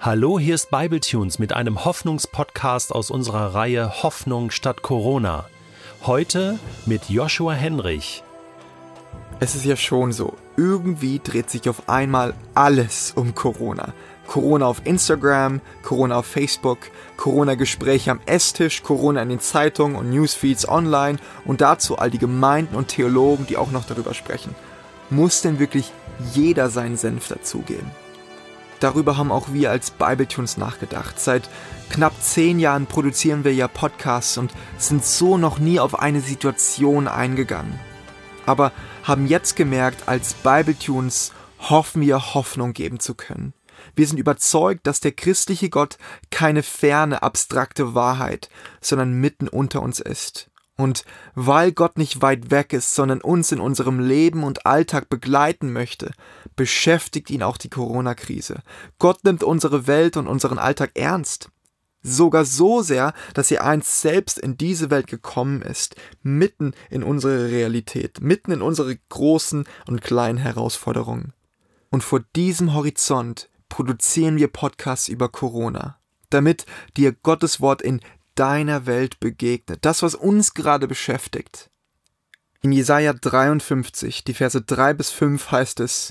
Hallo, hier ist Bibletunes mit einem Hoffnungspodcast aus unserer Reihe Hoffnung statt Corona. Heute mit Joshua Henrich. Es ist ja schon so, irgendwie dreht sich auf einmal alles um Corona. Corona auf Instagram, Corona auf Facebook, Corona-Gespräche am Esstisch, Corona in den Zeitungen und Newsfeeds online und dazu all die Gemeinden und Theologen, die auch noch darüber sprechen. Muss denn wirklich jeder seinen Senf dazugeben? Darüber haben auch wir als Bibletunes nachgedacht. Seit knapp 10 Jahren produzieren wir ja Podcasts und sind so noch nie auf eine Situation eingegangen. Aber haben jetzt gemerkt, als Bibletunes hoffen wir, Hoffnung geben zu können. Wir sind überzeugt, dass der christliche Gott keine ferne, abstrakte Wahrheit, sondern mitten unter uns ist. Und weil Gott nicht weit weg ist, sondern uns in unserem Leben und Alltag begleiten möchte, beschäftigt ihn auch die Corona-Krise. Gott nimmt unsere Welt und unseren Alltag ernst. Sogar so sehr, dass er einst selbst in diese Welt gekommen ist, mitten in unsere Realität, mitten in unsere großen und kleinen Herausforderungen. Und vor diesem Horizont produzieren wir Podcasts über Corona, damit dir Gottes Wort in deiner Welt begegnet, das, was uns gerade beschäftigt. In Jesaja 53, die Verse 3-5 heißt es: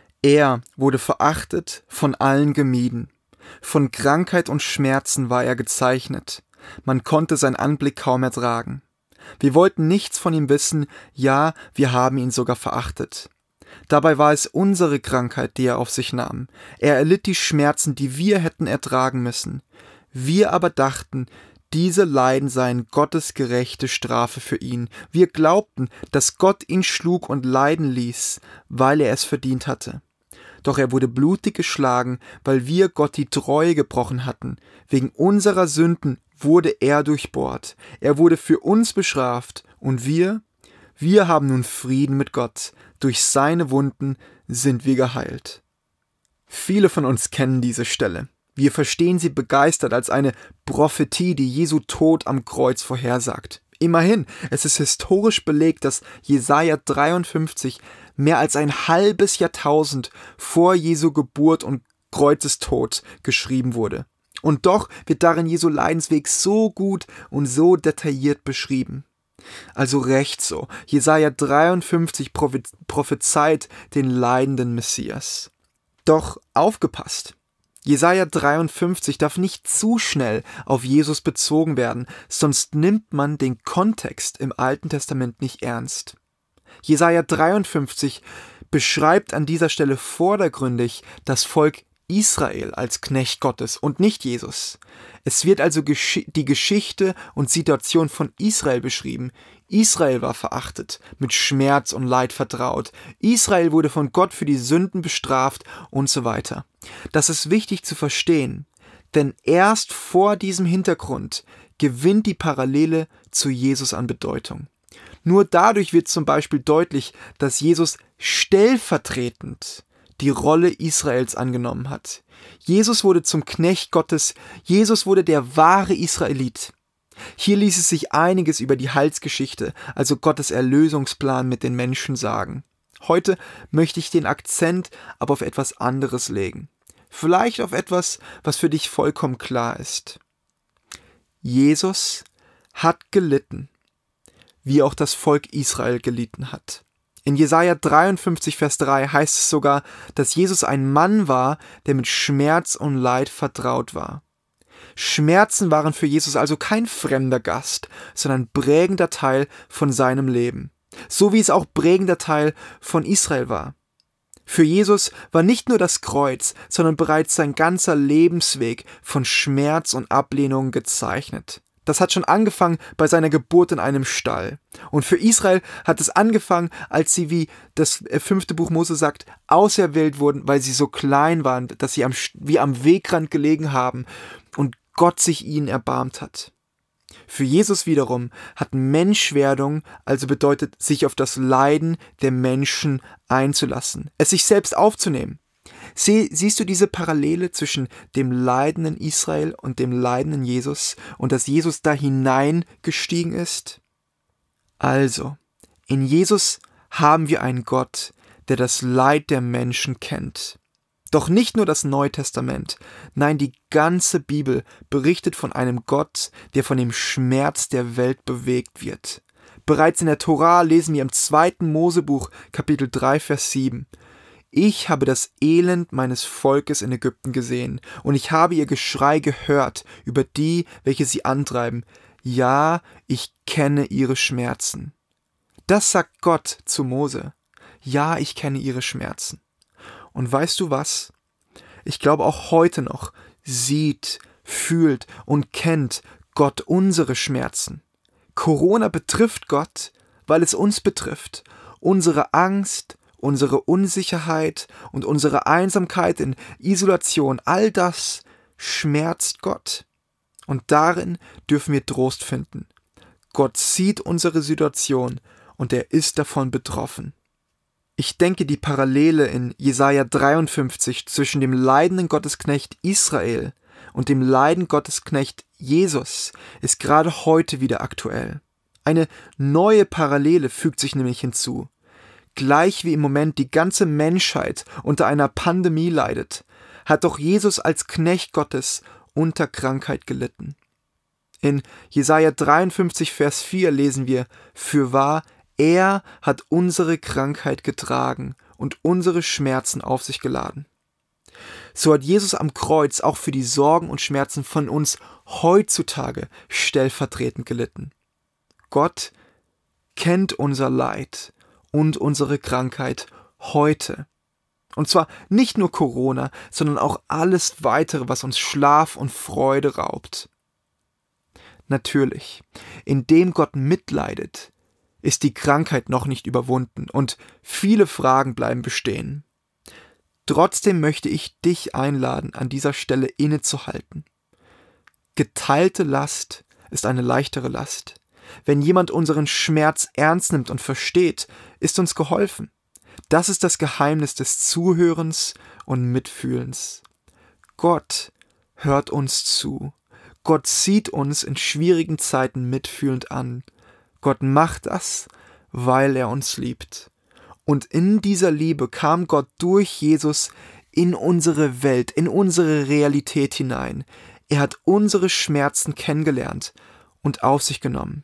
Er wurde verachtet, von allen gemieden. Von Krankheit und Schmerzen war er gezeichnet. Man konnte sein Anblick kaum ertragen. Wir wollten nichts von ihm wissen, ja, wir haben ihn sogar verachtet. Dabei war es unsere Krankheit, die er auf sich nahm. Er erlitt die Schmerzen, die wir hätten ertragen müssen. Wir aber dachten, diese Leiden seien Gottes gerechte Strafe für ihn. Wir glaubten, dass Gott ihn schlug und leiden ließ, weil er es verdient hatte. Doch er wurde blutig geschlagen, weil wir Gott die Treue gebrochen hatten. Wegen unserer Sünden wurde er durchbohrt. Er wurde für uns bestraft und wir haben nun Frieden mit Gott. Durch seine Wunden sind wir geheilt. Viele von uns kennen diese Stelle. Wir verstehen sie begeistert als eine Prophetie, die Jesu Tod am Kreuz vorhersagt. Immerhin, es ist historisch belegt, dass Jesaja 53 mehr als ein halbes Jahrtausend vor Jesu Geburt und Kreuzestod geschrieben wurde. Und doch wird darin Jesu Leidensweg so gut und so detailliert beschrieben. Also recht so, Jesaja 53 prophezeit den leidenden Messias. Doch aufgepasst! Jesaja 53 darf nicht zu schnell auf Jesus bezogen werden, sonst nimmt man den Kontext im Alten Testament nicht ernst. Jesaja 53 beschreibt an dieser Stelle vordergründig das Volk Israel als Knecht Gottes und nicht Jesus. Es wird also die Geschichte und Situation von Israel beschrieben. Israel war verachtet, mit Schmerz und Leid vertraut. Israel wurde von Gott für die Sünden bestraft und so weiter. Das ist wichtig zu verstehen, denn erst vor diesem Hintergrund gewinnt die Parallele zu Jesus an Bedeutung. Nur dadurch wird zum Beispiel deutlich, dass Jesus stellvertretend die Rolle Israels angenommen hat. Jesus wurde zum Knecht Gottes, Jesus wurde der wahre Israelit. Hier ließ es sich einiges über die Heilsgeschichte, also Gottes Erlösungsplan mit den Menschen sagen. Heute möchte ich den Akzent aber auf etwas anderes legen. Vielleicht auf etwas, was für dich vollkommen klar ist. Jesus hat gelitten, wie auch das Volk Israel gelitten hat. In Jesaja 53, Vers 3 heißt es sogar, dass Jesus ein Mann war, der mit Schmerz und Leid vertraut war. Schmerzen waren für Jesus also kein fremder Gast, sondern prägender Teil von seinem Leben. So wie es auch prägender Teil von Israel war. Für Jesus war nicht nur das Kreuz, sondern bereits sein ganzer Lebensweg von Schmerz und Ablehnung gezeichnet. Das hat schon angefangen bei seiner Geburt in einem Stall. Und für Israel hat es angefangen, als sie, wie das 5. Buch Mose sagt, auserwählt wurden, weil sie so klein waren, dass sie wie am Wegrand gelegen haben und Gott sich ihnen erbarmt hat. Für Jesus wiederum hat Menschwerdung also bedeutet, sich auf das Leiden der Menschen einzulassen, es sich selbst aufzunehmen. Siehst du diese Parallele zwischen dem leidenden Israel und dem leidenden Jesus und dass Jesus da hineingestiegen ist? Also, in Jesus haben wir einen Gott, der das Leid der Menschen kennt. Doch nicht nur das Neue Testament, nein, die ganze Bibel berichtet von einem Gott, der von dem Schmerz der Welt bewegt wird. Bereits in der Tora lesen wir im 2. Mosebuch, Kapitel 3, Vers 7. Ich habe das Elend meines Volkes in Ägypten gesehen, und ich habe ihr Geschrei gehört über die, welche sie antreiben. Ja, ich kenne ihre Schmerzen. Das sagt Gott zu Mose. Ja, ich kenne ihre Schmerzen. Und weißt du was? Ich glaube auch heute noch sieht, fühlt und kennt Gott unsere Schmerzen. Corona betrifft Gott, weil es uns betrifft. Unsere Angst, unsere Unsicherheit und unsere Einsamkeit in Isolation, all das schmerzt Gott. Und darin dürfen wir Trost finden. Gott sieht unsere Situation und er ist davon betroffen. Ich denke, die Parallele in Jesaja 53 zwischen dem leidenden Gottesknecht Israel und dem leidenden Gottesknecht Jesus ist gerade heute wieder aktuell. Eine neue Parallele fügt sich nämlich hinzu. Gleich wie im Moment die ganze Menschheit unter einer Pandemie leidet, hat doch Jesus als Knecht Gottes unter Krankheit gelitten. In Jesaja 53, Vers 4 lesen wir: Fürwahr, er hat unsere Krankheit getragen und unsere Schmerzen auf sich geladen. So hat Jesus am Kreuz auch für die Sorgen und Schmerzen von uns heutzutage stellvertretend gelitten. Gott kennt unser Leid und unsere Krankheit heute. Und zwar nicht nur Corona, sondern auch alles weitere, was uns Schlaf und Freude raubt. Natürlich, indem Gott mitleidet, ist die Krankheit noch nicht überwunden und viele Fragen bleiben bestehen. Trotzdem möchte ich dich einladen, an dieser Stelle innezuhalten. Geteilte Last ist eine leichtere Last. Wenn jemand unseren Schmerz ernst nimmt und versteht, ist uns geholfen. Das ist das Geheimnis des Zuhörens und Mitfühlens. Gott hört uns zu. Gott sieht uns in schwierigen Zeiten mitfühlend an. Gott macht das, weil er uns liebt. Und in dieser Liebe kam Gott durch Jesus in unsere Welt, in unsere Realität hinein. Er hat unsere Schmerzen kennengelernt und auf sich genommen.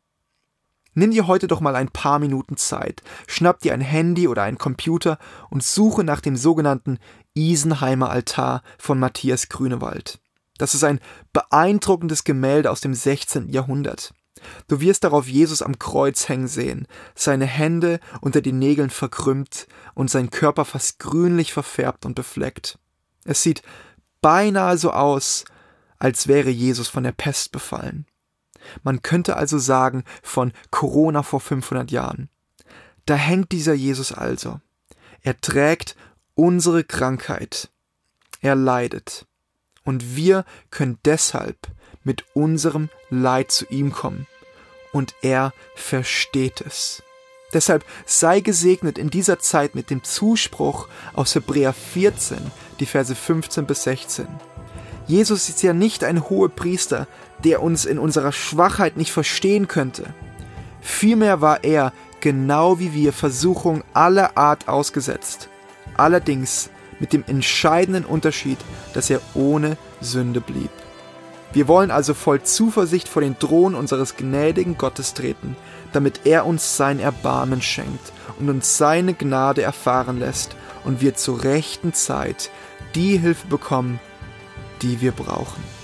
Nimm dir heute doch mal ein paar Minuten Zeit, schnapp dir ein Handy oder einen Computer und suche nach dem sogenannten Isenheimer Altar von Matthias Grünewald. Das ist ein beeindruckendes Gemälde aus dem 16. Jahrhundert. Du wirst darauf Jesus am Kreuz hängen sehen, seine Hände unter den Nägeln verkrümmt und sein Körper fast grünlich verfärbt und befleckt. Es sieht beinahe so aus, als wäre Jesus von der Pest befallen. Man könnte also sagen, von Corona vor 500 Jahren. Da hängt dieser Jesus also. Er trägt unsere Krankheit. Er leidet. Und wir können deshalb mit unserem Leid zu ihm kommen. Und er versteht es. Deshalb sei gesegnet in dieser Zeit mit dem Zuspruch aus Hebräer 14, die Verse 15 bis 16. Jesus ist ja nicht ein Hohepriester, der uns in unserer Schwachheit nicht verstehen könnte. Vielmehr war er, genau wie wir, Versuchung aller Art ausgesetzt. Allerdings mit dem entscheidenden Unterschied, dass er ohne Sünde blieb. Wir wollen also voll Zuversicht vor den Thron unseres gnädigen Gottes treten, damit er uns sein Erbarmen schenkt und uns seine Gnade erfahren lässt und wir zur rechten Zeit die Hilfe bekommen, die wir brauchen.